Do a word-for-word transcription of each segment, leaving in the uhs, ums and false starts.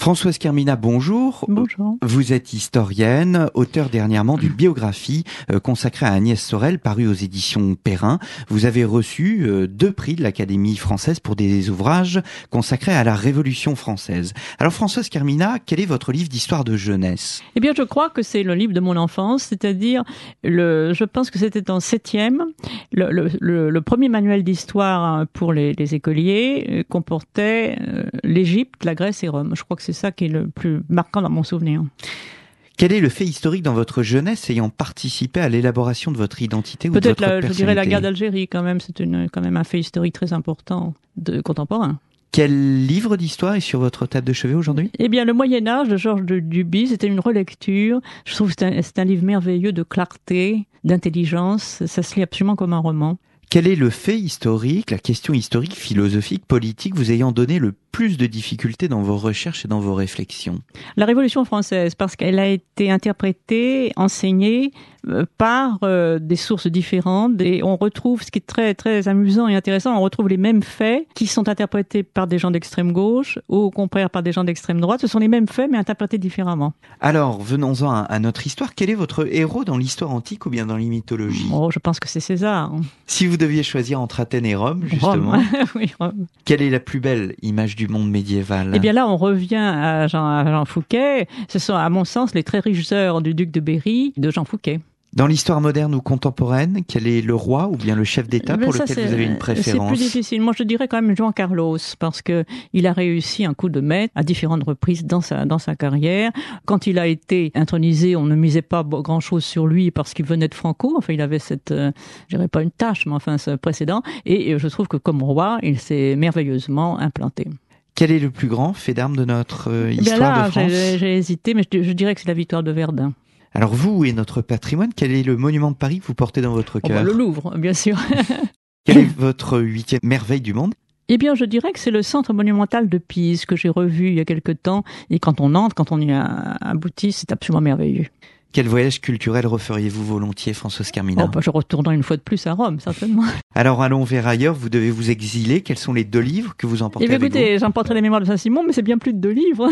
Françoise Carmina, bonjour. Bonjour. Vous êtes historienne, auteure dernièrement d'une biographie euh, consacrée à Agnès Sorel, parue aux éditions Perrin. Vous avez reçu euh, deux prix de l'Académie française pour des ouvrages consacrés à la Révolution française. Alors Françoise Carmina, quel est votre livre d'histoire de jeunesse ? Eh bien, je crois que c'est le livre de mon enfance, c'est-à-dire, le, je pense que c'était en septième, le, le, le, le premier manuel d'histoire pour les, les écoliers comportait euh, l'Égypte, la Grèce et Rome. Je crois que c'est ça qui est le plus marquant dans mon souvenir. Quel est le fait historique dans votre jeunesse ayant participé à l'élaboration de votre identité ou de votre Peut-être, personnalité ? je dirais la guerre d'Algérie quand même, c'est une, quand même un fait historique très important, de, contemporain. Quel livre d'histoire est sur votre table de chevet aujourd'hui ? Eh bien, Le Moyen-Âge de Georges de Duby, c'était une relecture. Je trouve que c'est un, c'est un livre merveilleux de clarté, d'intelligence. Ça se lit absolument comme un roman. Quel est le fait historique, la question historique, philosophique, politique vous ayant donné le plus de difficultés dans vos recherches et dans vos réflexions ? La Révolution française, parce qu'elle a été interprétée, enseignée euh, par euh, des sources différentes, et on retrouve, ce qui est très très amusant et intéressant, on retrouve les mêmes faits qui sont interprétés par des gens d'extrême gauche ou au contraire par des gens d'extrême droite. Ce sont les mêmes faits mais interprétés différemment. Alors, venons-en à, à notre histoire. Quel est votre héros dans l'histoire antique ou bien dans les mythologies ? Oh, je pense que c'est César. Si vous deviez choisir entre Athènes et Rome, justement, Rome. Oui, Rome. Quelle est la plus belle image du monde médiéval ? Eh bien là, on revient à Jean, à Jean Fouquet. Ce sont, à mon sens, les très riches œuvres du duc de Berry, de Jean Fouquet. Dans l'histoire moderne ou contemporaine, quel est le roi ou bien le chef d'État pour ça, lequel vous avez une préférence ? C'est plus difficile. Moi, je dirais quand même Juan Carlos, parce que il a réussi un coup de maître à différentes reprises dans sa dans sa carrière. Quand il a été intronisé, on ne misait pas grand-chose sur lui parce qu'il venait de Franco. Enfin, il avait cette, euh, je dirais pas une tâche, mais enfin ce précédent. Et je trouve que comme roi, il s'est merveilleusement implanté. Quel est le plus grand fait d'armes de notre euh, histoire bien là, de France ? j'ai, j'ai hésité, mais je, je dirais que c'est la victoire de Verdun. Alors vous et notre patrimoine, quel est le monument de Paris que vous portez dans votre Oh cœur ? bah, le Louvre, bien sûr. Quelle est votre huitième merveille du monde ? Eh bien, je dirais que c'est le centre monumental de Pise que j'ai revu il y a quelque temps. Et quand on entre, quand on y a abouti, c'est absolument merveilleux. Quel voyage culturel referiez-vous volontiers, Françoise Carmina ? Oh, bah, je retournerai une fois de plus à Rome, certainement. Alors allons vers ailleurs, vous devez vous exiler. Quels sont les deux livres que vous emportez Eh bien, avec écoutez, vous ? j'emporterai les Mémoires de Saint-Simon, mais c'est bien plus de deux livres.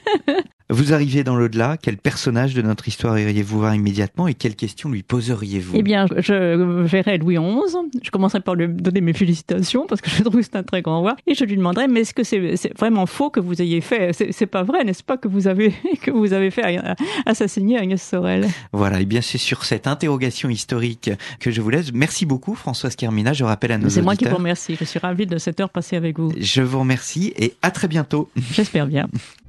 Vous arrivez dans l'au-delà, quel personnage de notre histoire iriez-vous voir immédiatement et quelles questions lui poseriez-vous ? Eh bien, je verrai Louis onze. Je commencerai par lui donner mes félicitations parce que je trouve que c'est un très grand roi. Et je lui demanderai, mais est-ce que c'est, c'est vraiment faux que vous ayez fait, c'est, c'est pas vrai, n'est-ce pas, que vous avez, que vous avez fait assassiner Agnès Sorel ? Voilà, et bien c'est sur cette interrogation historique que je vous laisse. Merci beaucoup, Françoise Carmina. Je rappelle à nos c'est auditeurs. moi qui vous remercie. Je suis ravie de cette heure passée avec vous. Je vous remercie et à très bientôt. J'espère bien.